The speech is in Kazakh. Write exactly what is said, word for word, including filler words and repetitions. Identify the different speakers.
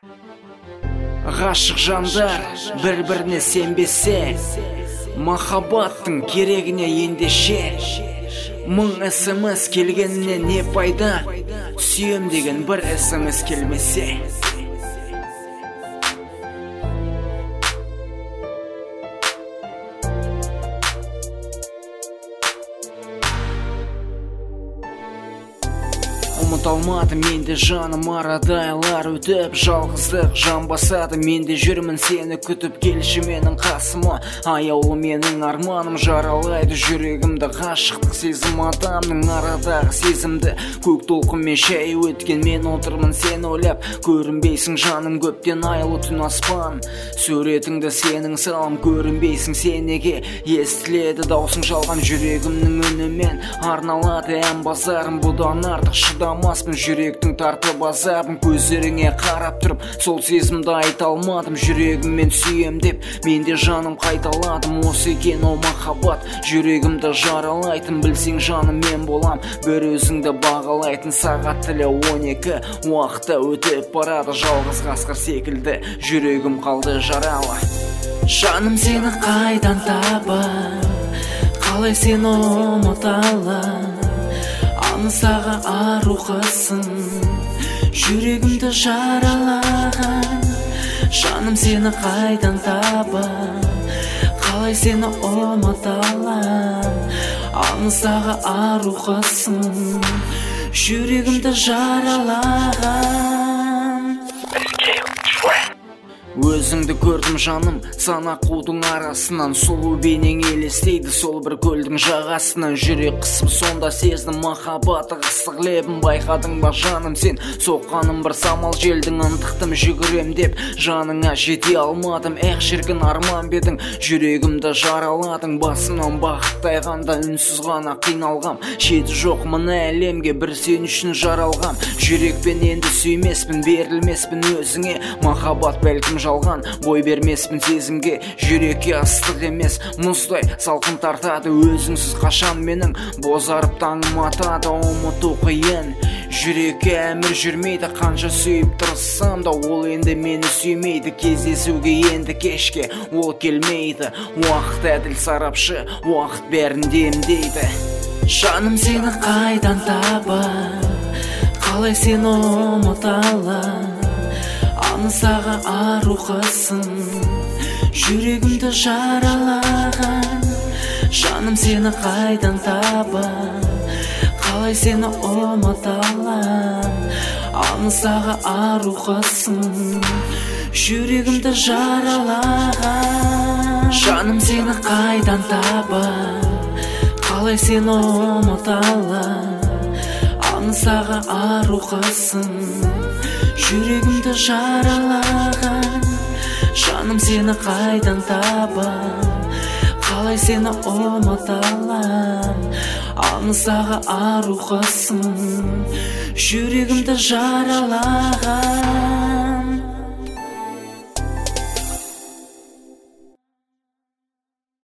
Speaker 1: Ғашық жандар бір-біріне сенбесе, махаббаттың керегіне ендеше. Мың смс келгеніне не пайда, сүйем деген бір смс келмесе. Ұмыт менде жаным, арадайлар өтіп, жалғыздық жан басады. Менде жүрмін сені күтіп, келші менің қасыма. Аяулы менің арманым жаралайды жүрегімді. Ғашықтық сезім адамның арадағы сезімді. Көк толқынмен шай өткен мен отырмын сені ойлап. Көрінбейсің жаным көптен айлы түн аспан. Суретіңді сенің салам, көрінбейсің сен неге. Естіледі даусың жалған жүрегімнің үнімен. Арналады ән базарым, бұдан артық шыдамаспын. Жүректің тартып азабын көздеріңе қарап тұрып, сол сезімді айта алмадым. Жүрегіммен сүйем деп менде жаным қайталадым. Осы екен ол махаббат, жүрегімді жаралайтын. Білсең жаным мен болам бір өзіңді бағалайтын. Сағат тілі он екі, уақытта өтіп барады. Жалғыз қасқыр секілді жүрегім қалды жаралы. Жаным сені қайдан табам, қалай сені ұмыталам. Аңсаға арухасың, жүрегімді жаралаған. Жаным сені қайдан табам, қалай сені ұмыталам. Аңсаға арухасың, жүрегімді жаралаған. Өзіңді көрдім жаным, сана қудың арасынан. Сұлу бейнең елестейді сол бір көлдің жағасынан. Жүрек қысып сонда сездім махаббаты қысық лебін. Байқадың ба жаным сен соққаным бір самал желдің. Ынтықтым жүгірем деп жаныңа жете алмадым. Әқ шіркін арман бедің, жүрегімді жараладың. Басымнан бақыт тайғанда үнсіз ғана қиналғам. Шеті жоқ мына әлемге бір сен үшін жаралғам. Жүрекпен енді сүймеспін, берілмеспін өзіңе. Махаббат бәлкім жалған, бой бермеспін сезімге. Жүрекке ыстық емес, мұздай салқын тартады. Өзіңсіз қашан менің бозарып таңым атады. Ұмыту қиын, жүрекке әмір жүрмейді. Қанша сүйіп тұрсам да ол енді мені сүймейді. Кездесуге енді кешке ол келмейді. Уақыт әділ сарапшы, уақыт бәрін демдейді. Жаным сені қайдан табам, қалай сені ұмыталам. Аңсаға арухасың, жүрегімді жаралаған. Жаным сені қайдан табам, қалай сені ұмыталам. Аңсаға арухасың, жүрегімді жаралаған. Жаным сені қайдан табам, қалай сені ұмыталам. Аңсаға арухасың, жүрегімді жаралаған. Жаным сені қайдан табам, қалай сені ұмыталам. Аңсаға арухасың, жүрегімді жаралаған.